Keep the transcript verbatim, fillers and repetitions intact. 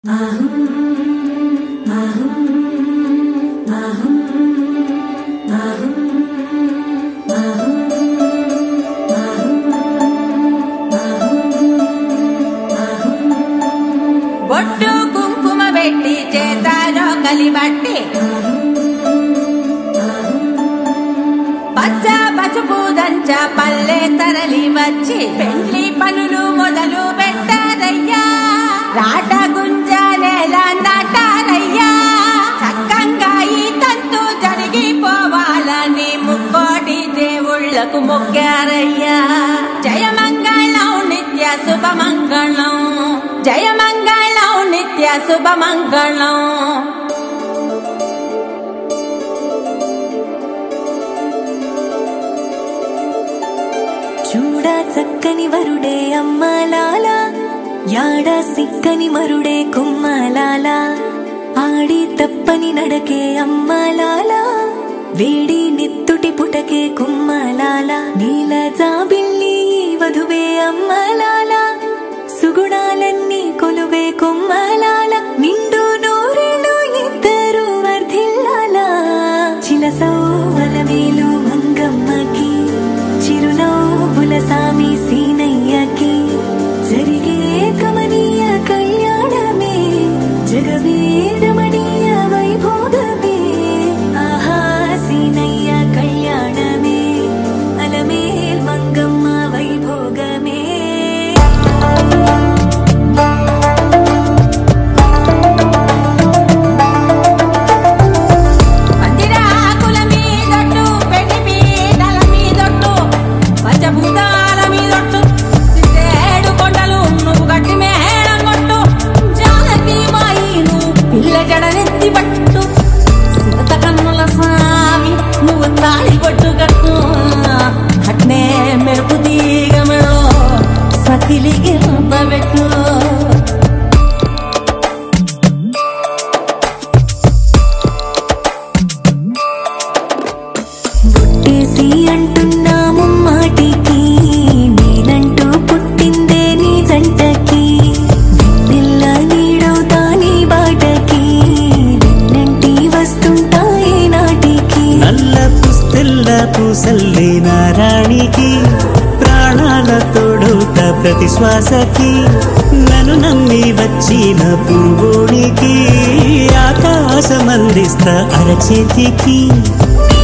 బొట్టు కుంకుమ పెట్టి చేతారో కలిబట్టి పచ్చ పసుపు దంచ పల్లె తరలి వచ్చి పెండ్లి పనులు మొదలు పెట్టారయ్యా. రాట గుంజ నేల నాటారయ్యా. చక్కంగా ఈ తంతు జరిగిపోవాలని ముక్కోటి దేవుళ్లకు మొక్కారయ్యా. జయమంగళం నిత్య శుభమంగళం, జయమంగళం నిత్య శుభమంగళం. చూడ చక్కని వరుడే అమ్మలాల, యాడ సిక్కని మరుడే కుమ్మలాల. ఆడి తప్పని నడకే అమ్మలాల, వేడి నెత్తుటి పుటకే కుమ్మలాల. నీల జాబిల్లి వధువే అమ్మలాల, సుగుణాలన్నీ కొలువే కుమ్మలాల. నిండు నూరేళ్ళు ఇద్దరు వర్ధిల్లాల. చిలసౌవల వేలు మంగమ్మకి, చిరునవ్వుల సామి సీనయ్యకి. జరిగే కమనీయ కళ్యాణమే, జగమే రమణీయ వైభోగమే. ఆహా సీనయ్య కళ్యాణమే, అలమేల్ మంగమ్మ వైభోగమే. బొట్టేసి అంటున్నాము మాటికి, నేనంటూ పుట్టిందే నీ జంటకి. వెన్నెల్ల నీడవుతా నీ బాటకి, వెన్నంటి వస్తుంటాయి నాటికి. నల్ల పుస్తెల్ల పూసల్లే నారాణికి, ప్రాణాల తోడవుత ప్రతి శ్వాసకి. నన్ను నమ్మి వచ్చిన పూవోనికి, ఆకాశమందిస్తా అరచేతికి.